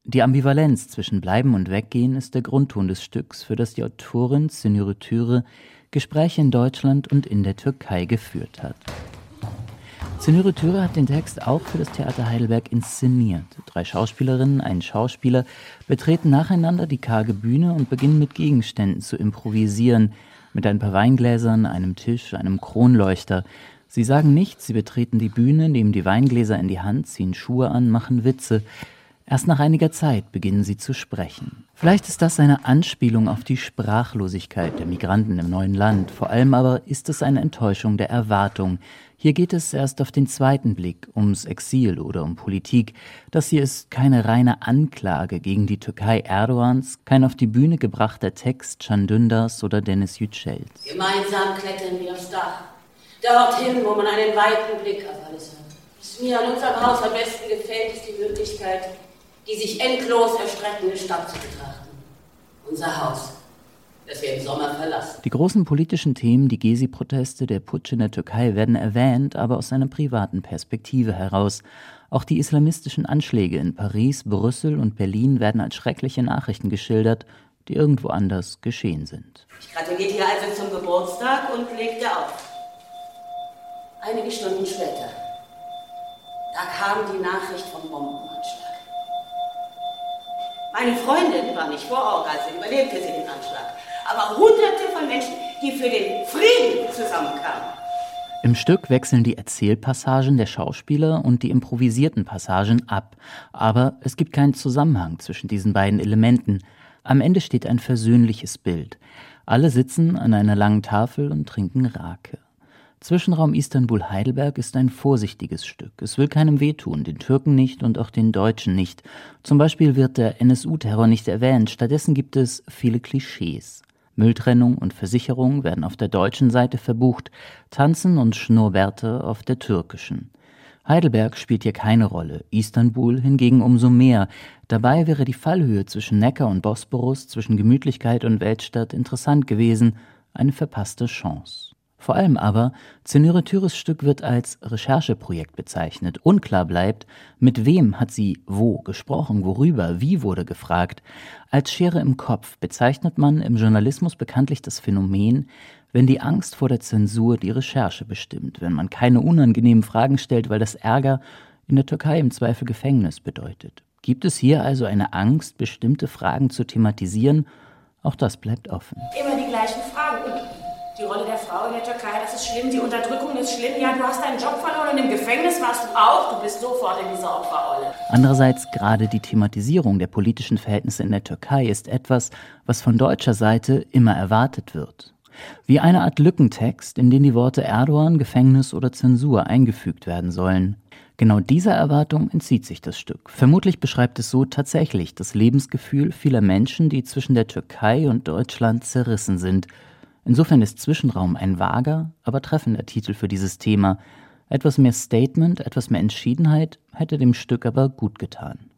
Die Ambivalenz zwischen Bleiben und Weggehen ist der Grundton des Stücks, für das die Autorin Zünürü Türe Gespräche in Deutschland und in der Türkei geführt hat. Zünürü Türe hat den Text auch für das Theater Heidelberg inszeniert. 3 Schauspielerinnen, ein Schauspieler betreten nacheinander die karge Bühne und beginnen mit Gegenständen zu improvisieren, mit ein paar Weingläsern, einem Tisch, einem Kronleuchter. Sie sagen nichts, sie betreten die Bühne, nehmen die Weingläser in die Hand, ziehen Schuhe an, machen Witze. Erst nach einiger Zeit beginnen sie zu sprechen. Vielleicht ist das eine Anspielung auf die Sprachlosigkeit der Migranten im neuen Land. Vor allem aber ist es eine Enttäuschung der Erwartung. Hier geht es erst auf den zweiten Blick ums Exil oder um Politik. Das hier ist keine reine Anklage gegen die Türkei Erdogans, kein auf die Bühne gebrachter Text Can Dündar's oder Deniz Yücel's. Gemeinsam klettern wir aufs Dach. Dorthin, wo man einen weiten Blick auf alles hat. Was mir an unserem Haus am besten gefällt, ist die Möglichkeit, die sich endlos erstreckende Stadt zu betrachten. Unser Haus, das wir im Sommer verlassen. Die großen politischen Themen, die Gezi-Proteste, der Putsch in der Türkei werden erwähnt, aber aus einer privaten Perspektive heraus. Auch die islamistischen Anschläge in Paris, Brüssel und Berlin werden als schreckliche Nachrichten geschildert, die irgendwo anders geschehen sind. Ich gratulierte also zum Geburtstag und legte auf. Einige Stunden später, da kam die Nachricht vom Bombenanschlag. Meine Freundin war nicht vor Ort, also überlebte sie den Anschlag. Aber Hunderte von Menschen, die für den Frieden zusammenkamen. Im Stück wechseln die Erzählpassagen der Schauspieler und die improvisierten Passagen ab. Aber es gibt keinen Zusammenhang zwischen diesen beiden Elementen. Am Ende steht ein versöhnliches Bild. Alle sitzen an einer langen Tafel und trinken Rake. Zwischenraum Istanbul-Heidelberg ist ein vorsichtiges Stück. Es will keinem wehtun, den Türken nicht und auch den Deutschen nicht. Zum Beispiel wird der NSU-Terror nicht erwähnt, stattdessen gibt es viele Klischees. Mülltrennung und Versicherung werden auf der deutschen Seite verbucht, Tanzen und Schnurrbärte auf der türkischen. Heidelberg spielt hier keine Rolle, Istanbul hingegen umso mehr. Dabei wäre die Fallhöhe zwischen Neckar und Bosporus, zwischen Gemütlichkeit und Weltstadt interessant gewesen, eine verpasste Chance. Vor allem aber, Zünürü Türes Stück wird als Rechercheprojekt bezeichnet. Unklar bleibt, mit wem hat sie wo gesprochen, worüber, wie wurde gefragt. Als Schere im Kopf bezeichnet man im Journalismus bekanntlich das Phänomen, wenn die Angst vor der Zensur die Recherche bestimmt, wenn man keine unangenehmen Fragen stellt, weil das Ärger in der Türkei im Zweifel Gefängnis bedeutet. Gibt es hier also eine Angst, bestimmte Fragen zu thematisieren? Auch das bleibt offen. Immer die gleichen Fragen. Und die Rolle der Frau in der Türkei, das ist schlimm, die Unterdrückung ist schlimm. Ja, du hast deinen Job verloren und im Gefängnis warst du auch. Du bist sofort in dieser Opferrolle. Andererseits gerade die Thematisierung der politischen Verhältnisse in der Türkei ist etwas, was von deutscher Seite immer erwartet wird. Wie eine Art Lückentext, in den die Worte Erdogan, Gefängnis oder Zensur eingefügt werden sollen. Genau dieser Erwartung entzieht sich das Stück. Vermutlich beschreibt es so tatsächlich das Lebensgefühl vieler Menschen, die zwischen der Türkei und Deutschland zerrissen sind. Insofern ist Zwischenraum ein vager, aber treffender Titel für dieses Thema. Etwas mehr Statement, etwas mehr Entschiedenheit hätte dem Stück aber gut getan.